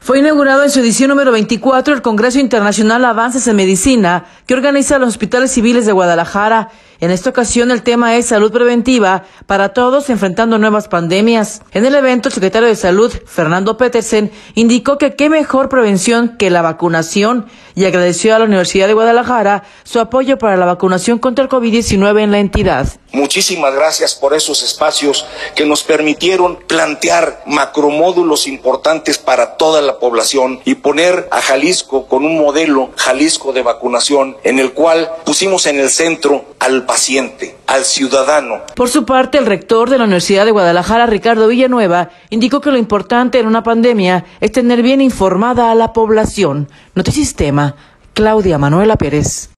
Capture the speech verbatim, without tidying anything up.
Fue inaugurado en su edición número veinticuatro el Congreso Internacional Avances en Medicina que organiza los hospitales civiles de Guadalajara. En esta ocasión el tema es salud preventiva para todos enfrentando nuevas pandemias. En el evento el secretario de Salud, Fernando Petersen, indicó que qué mejor prevención que la vacunación y agradeció a la Universidad de Guadalajara su apoyo para la vacunación contra el COVID diecinueve en la entidad. Muchísimas gracias por esos espacios que nos permitieron plantear macromódulos importantes para toda la población y poner a Jalisco con un modelo Jalisco de vacunación en el cual pusimos en el centro al paciente, al ciudadano. Por su parte, el rector de la Universidad de Guadalajara, Ricardo Villanueva, indicó que lo importante en una pandemia es tener bien informada a la población. Notisistema, Claudia Manuela Pérez.